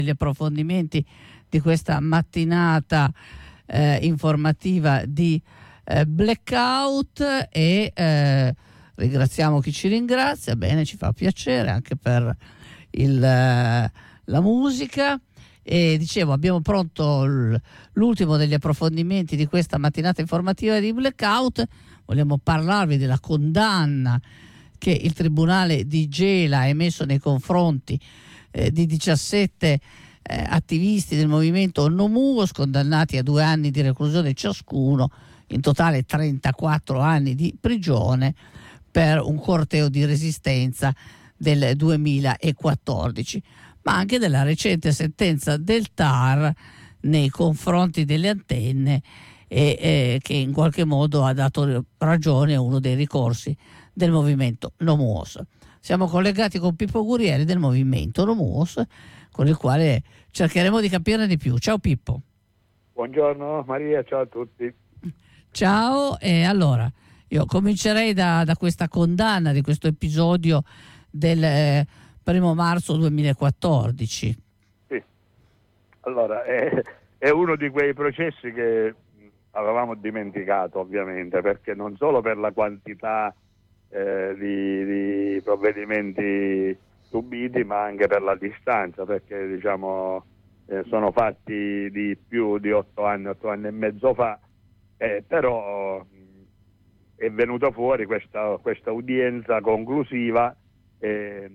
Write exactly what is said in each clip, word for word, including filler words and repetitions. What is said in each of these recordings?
gli approfondimenti di questa mattinata eh, informativa di eh, Blackout e eh, ringraziamo chi ci ringrazia, bene, ci fa piacere anche per il, eh, la musica. E dicevo, abbiamo pronto l'ultimo degli approfondimenti di questa mattinata informativa di Blackout. Vogliamo parlarvi della condanna che il Tribunale di Gela ha emesso nei confronti eh, di diciassette eh, attivisti del movimento Nomuos, condannati a due anni di reclusione ciascuno, in totale trentaquattro anni di prigione, per un corteo di resistenza del duemilaquattordici, ma anche della recente sentenza del T A R nei confronti delle antenne e eh, che in qualche modo ha dato ragione a uno dei ricorsi del movimento Nomuos. Siamo collegati con Pippo Gurieri del movimento Nomuos, con il quale cercheremo di capire di più. Ciao Pippo. Buongiorno Maria, ciao a tutti. Ciao, e allora io comincerei da, da questa condanna di questo episodio del eh, primo marzo duemilaquattordici. Sì, allora è, è uno di quei processi che avevamo dimenticato, ovviamente, perché non solo per la quantità eh, di, di provvedimenti subiti, ma anche per la distanza, perché diciamo eh, sono fatti di più di otto anni, otto anni e mezzo fa, eh, però mh, è venuta fuori questa, questa udienza conclusiva eh,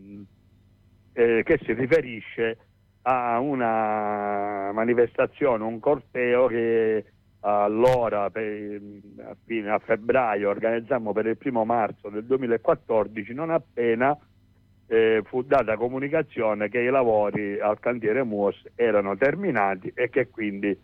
eh, che si riferisce a una manifestazione, un corteo che allora per, a, fine, a febbraio organizzammo per il primo marzo del duemilaquattordici, non appena eh, fu data comunicazione che i lavori al cantiere Muos erano terminati e che quindi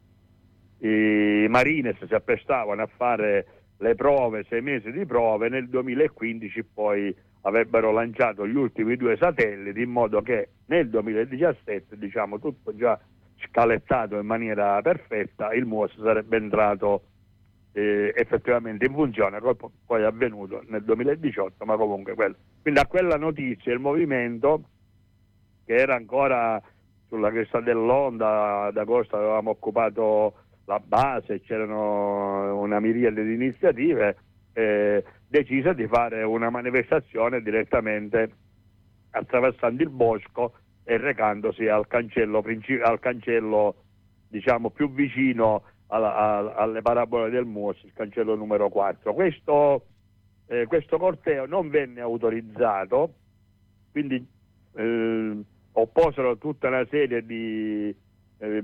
i Marines si apprestavano a fare le prove, sei mesi di prove. Nel duemilaquindici poi avrebbero lanciato gli ultimi due satelliti, in modo che nel duemiladiciassette, diciamo tutto già scalettato in maniera perfetta, il Muos sarebbe entrato eh, effettivamente in funzione, poi è avvenuto nel duemiladiciotto, ma comunque quello. Quindi a quella notizia il movimento, che era ancora sulla cresta dell'onda, ad agosto avevamo occupato la base, c'erano una miriade di iniziative, eh, decise di fare una manifestazione direttamente attraversando il bosco e recandosi al cancello, al cancello diciamo più vicino alla, a, alle parabole del Muos, il cancello numero quattro. Questo, eh, questo corteo non venne autorizzato, quindi eh, opposero tutta una serie di eh,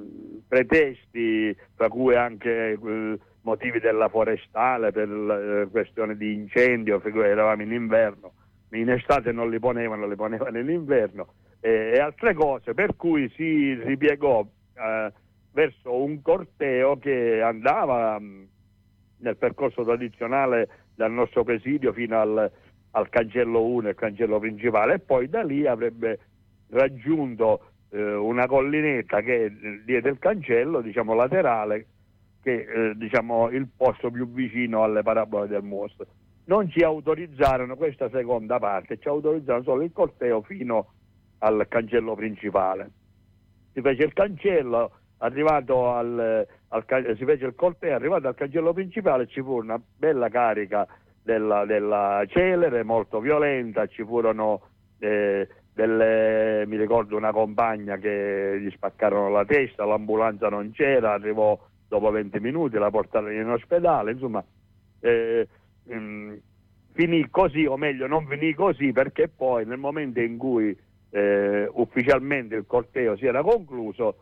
pretesti, tra cui anche eh, motivi della forestale per eh, questione di incendio, figura, eravamo in inverno, in estate non li ponevano, li ponevano in inverno, eh, e altre cose, per cui si ripiegò eh, verso un corteo che andava mh, nel percorso tradizionale dal nostro presidio fino al, al cancello uno, il cancello principale, e poi da lì avrebbe raggiunto eh, una collinetta che è dietro il cancello, diciamo laterale, che eh, diciamo il posto più vicino alle parabole del Muos. Non ci autorizzarono questa seconda parte, ci autorizzarono solo il corteo fino al cancello principale. Si fece il cancello, arrivato al, al si fece il corteo, arrivato al cancello principale ci fu una bella carica della, della celere, molto violenta, ci furono eh, delle, mi ricordo una compagna che gli spaccarono la testa, l'ambulanza non c'era, arrivò dopo venti minuti, la portarono in ospedale, insomma eh, mh, finì così, o meglio non finì così, perché poi nel momento in cui eh, ufficialmente il corteo si era concluso,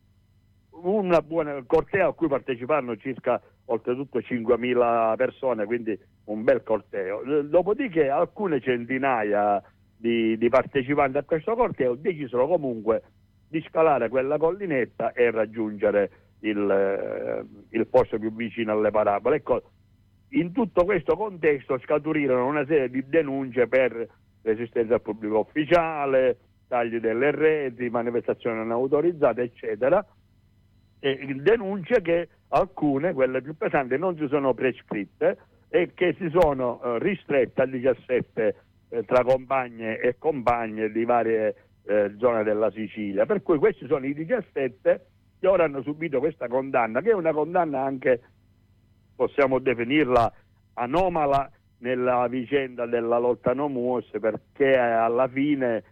una buona corteo a cui parteciparono circa oltretutto cinquemila persone, quindi un bel corteo. Dopodiché alcune centinaia di, di partecipanti a questo corteo decisero comunque di scalare quella collinetta e raggiungere il, eh, il posto più vicino alle parabole. Ecco, in tutto questo contesto scaturirono una serie di denunce per resistenza al pubblico ufficiale, tagli delle reti, manifestazioni non autorizzate, eccetera. E denunce che alcune, quelle più pesanti, non si sono prescritte e che si sono eh, ristrette a diciassette eh, tra compagne e compagne di varie eh, zona della Sicilia. Per cui questi sono i diciassette che ora hanno subito questa condanna, che è una condanna anche, possiamo definirla, anomala nella vicenda della lotta no muos, perché alla fine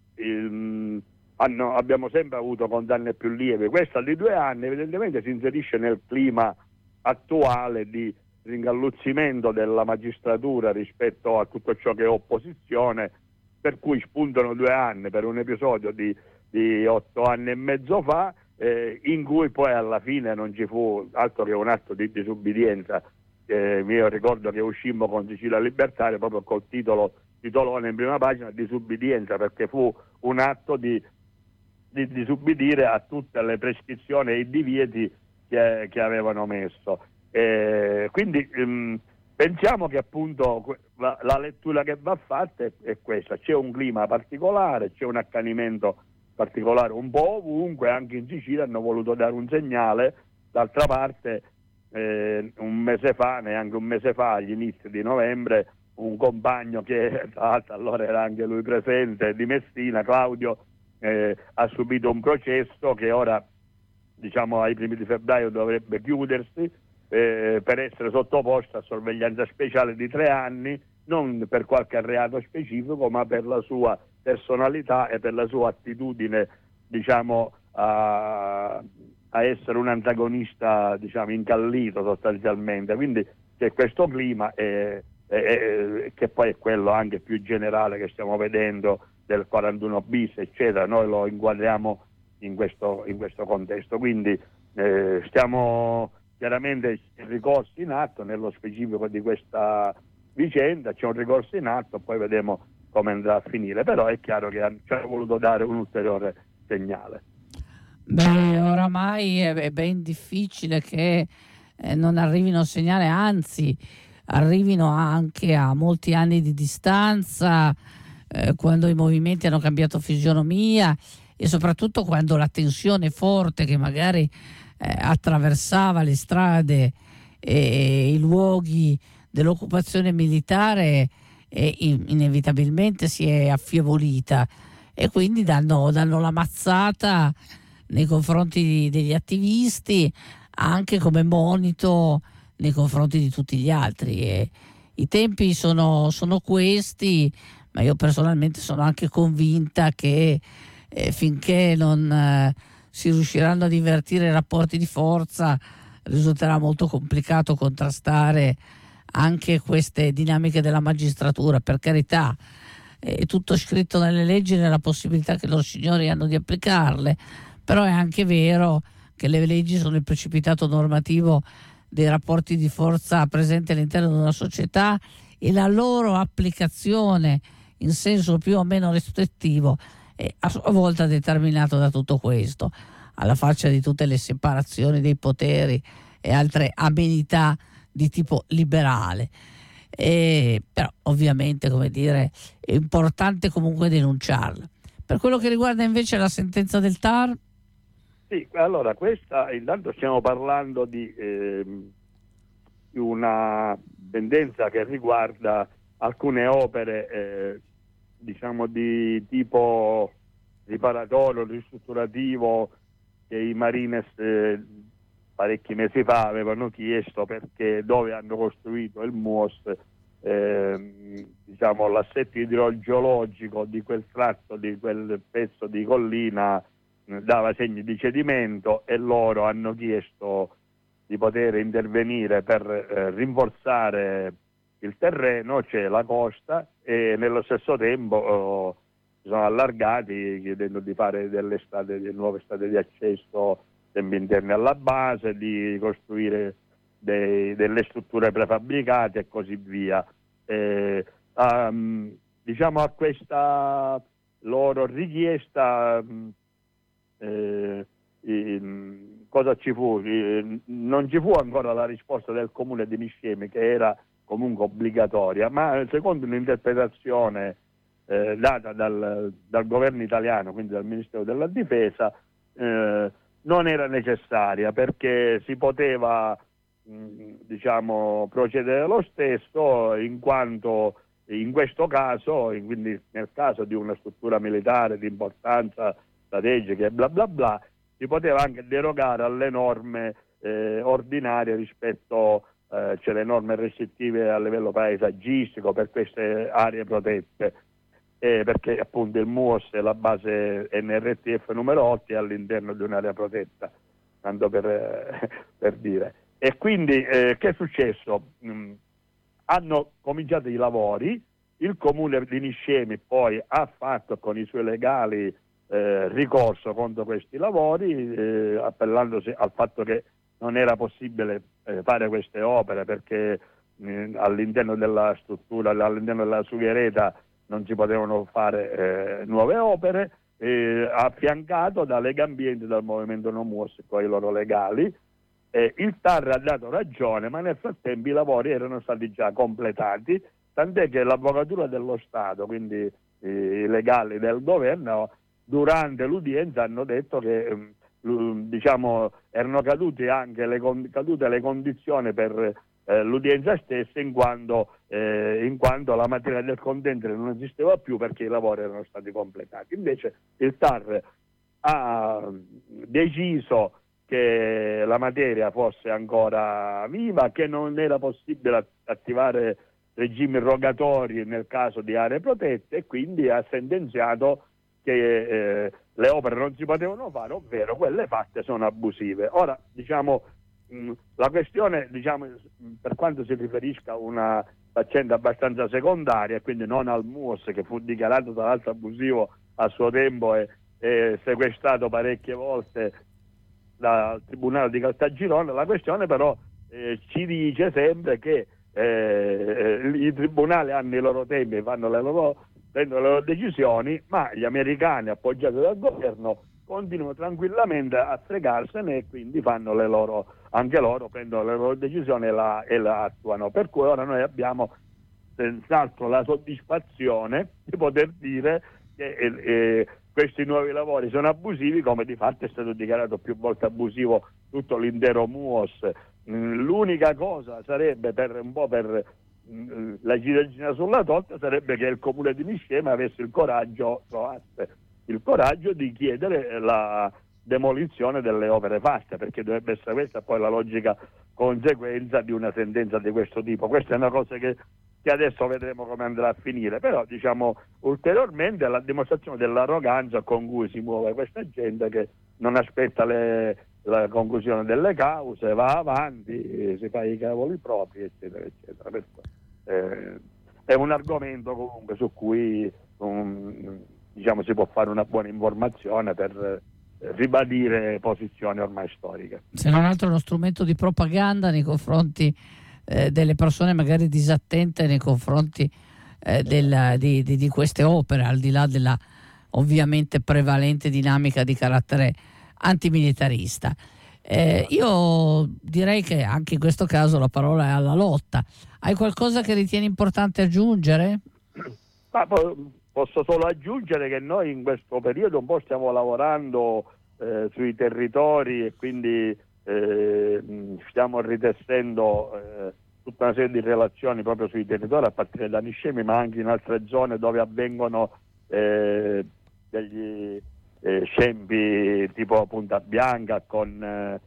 ehm, hanno, abbiamo sempre avuto condanne più lievi. Questa di due anni evidentemente si inserisce nel clima attuale di ringalluzzimento della magistratura rispetto a tutto ciò che è opposizione, per cui spuntano due anni per un episodio di, di otto anni e mezzo fa, eh, in cui poi alla fine non ci fu altro che un atto di disubbidienza. Eh, io ricordo che uscimmo con Sicilia Libertaria proprio col titolo titolone in prima pagina, disubbidienza, perché fu un atto di, di disubbidire a tutte le prescrizioni e i divieti che, che avevano messo. Eh, quindi ehm, pensiamo che appunto la, la lettura che va fatta è, è questa: c'è un clima particolare, c'è un accanimento particolare un po' ovunque, anche in Sicilia hanno voluto dare un segnale. D'altra parte eh, un mese fa, neanche un mese fa, agli inizi di novembre, un compagno che tra l'altro allora era anche lui presente, di Messina, Claudio, eh, ha subito un processo che ora, diciamo ai primi di febbraio, dovrebbe chiudersi, eh, per essere sottoposto a sorveglianza speciale di tre anni, non per qualche reato specifico, ma per la sua personalità e per la sua attitudine, diciamo, a, a essere un antagonista, diciamo, incallito sostanzialmente. Quindi c'è questo clima e, e, e, che poi è quello anche più generale che stiamo vedendo del quarantuno bis, eccetera. Noi lo inquadriamo in questo, in questo contesto. Quindi eh, stiamo chiaramente c'è un ricorso in atto nello specifico di questa vicenda, c'è un ricorso in atto, poi vedremo come andrà a finire, però è chiaro che ci hanno voluto dare un ulteriore segnale. Beh, oramai è, è ben difficile che eh, non arrivino segnali, anzi arrivino anche a molti anni di distanza, eh, quando i movimenti hanno cambiato fisionomia e soprattutto quando la tensione forte che magari eh, attraversava le strade e i luoghi dell'occupazione militare e inevitabilmente si è affievolita, e quindi danno, danno la mazzata nei confronti degli attivisti, anche come monito nei confronti di tutti gli altri. E i tempi sono, sono questi, ma io personalmente sono anche convinta che eh, finché non eh, si riusciranno ad invertire i rapporti di forza risulterà molto complicato contrastare anche queste dinamiche della magistratura. Per carità, è tutto scritto nelle leggi, nella possibilità che loro signori hanno di applicarle, però è anche vero che le leggi sono il precipitato normativo dei rapporti di forza presenti all'interno di una società, e la loro applicazione in senso più o meno restrittivo è a sua volta determinato da tutto questo, alla faccia di tutte le separazioni dei poteri e altre amenità di tipo liberale. E, però ovviamente, come dire, è importante comunque denunciarla. Per quello che riguarda invece la sentenza del T A R. Sì, allora questa, intanto stiamo parlando di eh, una tendenza che riguarda alcune opere eh, diciamo di tipo riparatorio, ristrutturativo, che i Marines eh, parecchi mesi fa avevano chiesto, perché dove hanno costruito il MUOS eh, diciamo l'assetto idrogeologico di quel tratto, di quel pezzo di collina eh, dava segni di cedimento, e loro hanno chiesto di poter intervenire per eh, rinforzare il terreno, c'è la costa, e nello stesso tempo oh, si sono allargati chiedendo di fare delle strade, delle nuove strade di accesso interni alla base, di costruire dei, delle strutture prefabbricate e così via. Eh, um, diciamo a questa loro richiesta eh, eh, cosa ci fu? Eh, non ci fu ancora la risposta del comune di Niscemi, che era comunque obbligatoria, ma secondo un'interpretazione eh, data dal, dal governo italiano, quindi dal Ministero della Difesa, eh, non era necessaria, perché si poteva mh, diciamo procedere lo stesso, in quanto in questo caso, quindi nel caso di una struttura militare di importanza strategica e bla bla bla, si poteva anche derogare alle norme eh, ordinarie rispetto, eh, cioè le norme restrittive a livello paesaggistico per queste aree protette, eh, perché appunto il M U O S è la base N R T F numero otto è all'interno di un'area protetta, tanto per, eh, per dire. E quindi eh, che è successo? Mm, hanno cominciato i lavori, il comune di Niscemi poi ha fatto con i suoi legali eh, ricorso contro questi lavori, eh, appellandosi al fatto che non era possibile eh, fare queste opere perché eh, all'interno della struttura, all'interno della sughereta non si potevano fare eh, nuove opere, eh, affiancato da Legambiente e dal Movimento No M U O S con i loro legali. Eh, il T A R ha dato ragione, ma nel frattempo i lavori erano stati già completati, tant'è che l'Avvocatura dello Stato, quindi eh, i legali del governo, durante l'udienza hanno detto che eh, diciamo, erano cadute anche le, cadute le condizioni per eh, l'udienza stessa, in quanto, eh, in quanto la materia del contendere non esisteva più perché i lavori erano stati completati. Invece il T A R ha deciso che la materia fosse ancora viva, che non era possibile attivare regimi rogatori nel caso di aree protette e quindi ha sentenziato che eh, le opere non si potevano fare, ovvero quelle fatte sono abusive. Ora, diciamo, mh, la questione, diciamo, per quanto si riferisca a una faccenda abbastanza secondaria, e quindi non al M U O S, che fu dichiarato tra l'altro abusivo a suo tempo e, e sequestrato parecchie volte dal Tribunale di Caltagirone, la questione però eh, ci dice sempre che eh, i tribunali hanno i loro tempi e fanno le loro, prendono le loro decisioni, ma gli americani appoggiati dal governo continuano tranquillamente a fregarsene e quindi fanno le loro, anche loro prendono le loro decisioni e la, e la attuano. Per cui ora noi abbiamo senz'altro la soddisfazione di poter dire che eh, eh, questi nuovi lavori sono abusivi, come di fatto è stato dichiarato più volte abusivo tutto l'intero M U O S. L'unica cosa sarebbe, per un po' per mh, la ciliegina sulla torta, sarebbe che il comune di Niscemi avesse il coraggio, trovasse il coraggio di chiedere la demolizione delle opere fatte, perché dovrebbe essere questa poi la logica conseguenza di una sentenza di questo tipo. Questa è una cosa che che adesso vedremo come andrà a finire, però diciamo ulteriormente la dimostrazione dell'arroganza con cui si muove questa gente, che non aspetta le, la conclusione delle cause, va avanti, si fa i cavoli propri, eccetera, eccetera. Per cui, eh, è un argomento comunque su cui um, diciamo si può fare una buona informazione per eh, ribadire posizioni ormai storiche. Se non altro è uno strumento di propaganda nei confronti Eh, delle persone magari disattente nei confronti eh, della, di, di, di queste opere, al di là della ovviamente prevalente dinamica di carattere antimilitarista. Eh, io direi che anche in questo caso la parola è alla lotta. Hai qualcosa che ritieni importante aggiungere? Ma posso solo aggiungere che noi in questo periodo un po' stiamo lavorando eh, sui territori e quindi Eh, stiamo ritessendo eh, tutta una serie di relazioni proprio sui territori, a partire da Niscemi, ma anche in altre zone dove avvengono eh, degli eh, scempi tipo Punta Bianca con eh,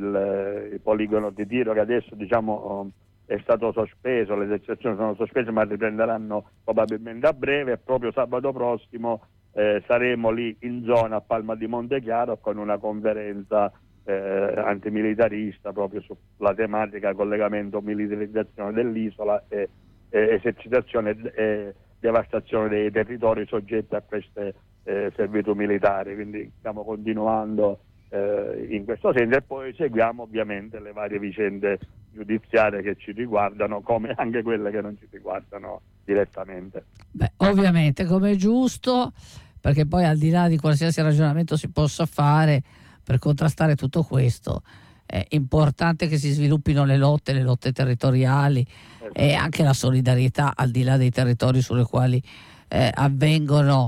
il, il poligono di tiro che adesso diciamo è stato sospeso, le esercitazioni sono sospese ma riprenderanno probabilmente a breve, e proprio sabato prossimo eh, saremo lì in zona a Palma di Montechiaro con una conferenza Eh, antimilitarista proprio sulla tematica collegamento militarizzazione dell'isola e, e esercitazione e devastazione dei territori soggetti a queste eh, servitù militari. Quindi stiamo continuando eh, in questo senso e poi seguiamo ovviamente le varie vicende giudiziarie che ci riguardano, come anche quelle che non ci riguardano direttamente. Beh, ovviamente, come è giusto, perché poi al di là di qualsiasi ragionamento si possa fare per contrastare tutto questo, è importante che si sviluppino le lotte, le lotte territoriali e anche la solidarietà al di là dei territori sulle quali eh, avvengono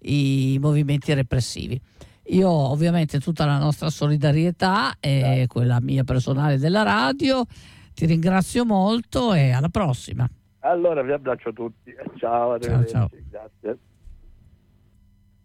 i movimenti repressivi. Io ovviamente tutta la nostra solidarietà e quella mia personale della radio, ti ringrazio molto e alla prossima. Allora vi abbraccio tutti. Ciao, arrivederci. ciao. Grazie.